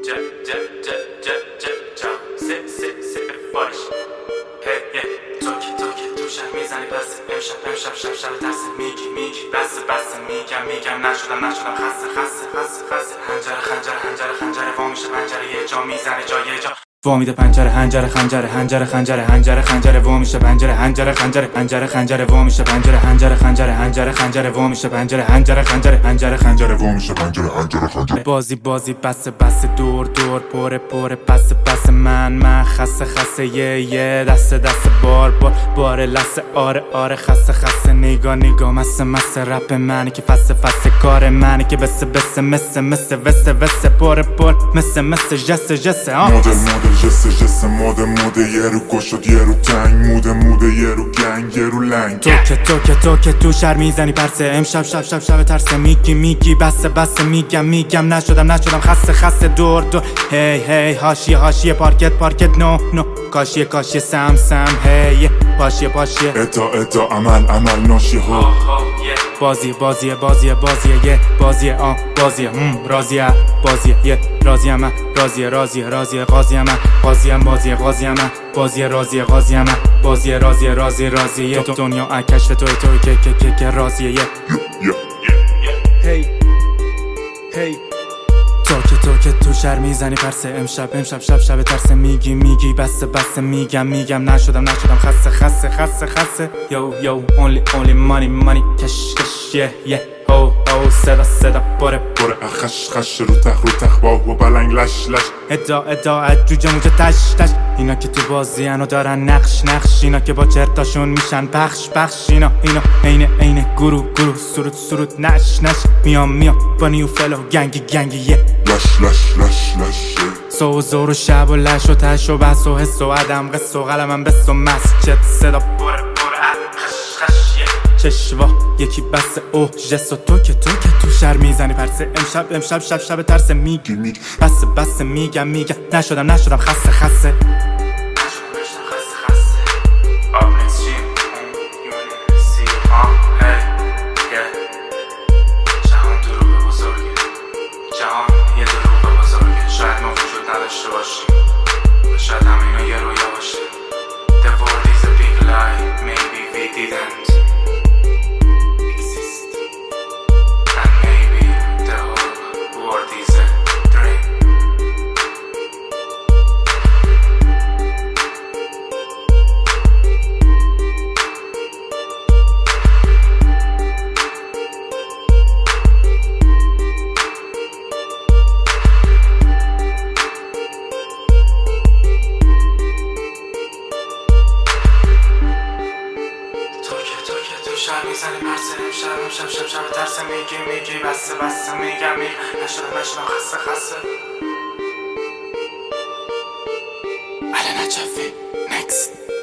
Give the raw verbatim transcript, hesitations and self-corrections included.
میگم نشدم نشدم خسته خسته خسته خسته خنجر خنجر خنجر خنجر وا میشه پنجره یه جا میزنه جای جا وا میده پنجره خنجر خنجر خنجر خنجر خنجر خنجر وا میشه پنجره خنجر خنجر خنجر خنجر وا میشه پنجره خنجر خنجر خنجر خنجر وا میشه پنجره خنجر خنجر خنجر خنجر وا میشه پنجره خنجر خنجر بازی بازی بس بس دور دور پر پر پس پس من من خسته خسته یه یه دست دست بار بار بار لسه آره آره خسته خسته نگاه نگاه مس مس رپ منی که فسه فسه کار منی که بس بس مس مس وس وس پر پر مس مس جس جس مدل مدل جس جس مدل مدل یه رو گشت یه رو تنگ مدل مدل یه رو گنگ یه رو لنگ تو که تو که تو که تو شر میزنی پرسه امشب شب شب شب ترسه میگی میگی بسه بسه میگم میگم نشدم نشدم خسته خسته دور دور هی هی هاشیه هاشیه پارکت پارکت نو نو کاشیه کاشیه سم سم هی پاشیه پاشیه اتا اتا عمل عمل ناشیه ها بازی بازی بازی بازی یه بازی آ بازی هم راضیه بازی یه راضیه من راضیه راضیه راضیه قاضیه من قاضیم بازی قاضیه من بازی راضیه قاضیه من بازی راضیه راضی راضیه دنیا کشف توی توی که که که که راضیه یه هی هی تو که تو که تو شر میزنی پرسه امشب امشب شب شب ترسه میگی میگی بسه بسه میگم میگم نشدم نشدم خسته خسته خسته خسته یو یو only only money money کش کش یه یه هو هو صدا صدا بره بره خش خش رو تخ رو تخ با و بلنگ لش لش ادا ادا جوجه موجه تش تش اینا که تو بازی هنو دارن نقش نقش اینا که با چرتاشون میشن پخش پخش اینا اینا عین عین گروه گروه سرود سرود نش نش میام میام با نیو فلو گنگی گنگی یه لش لش لش لش سو و زور و شب و لش و تش و بس و حس و عدم قص و قلمم بس و مسجد صدا بره بره خش خش یه چشوا یکی بس او جس و تو که تو که تو شر میزنی پرسه امشب امشب شب شب ترسه میگی میگی بس بس میگم میگم نشدم نشدم خسته خسته شاید همینو یه رویا باشه. The world is a big lie, maybe we didn't exist, and maybe the whole world is a dream. شب میزنی پرسه امشب امشب شب شب ترسه میگی میگی بسه بسه میگم میگم نشدم نشدم خسته خسته علی نجفی next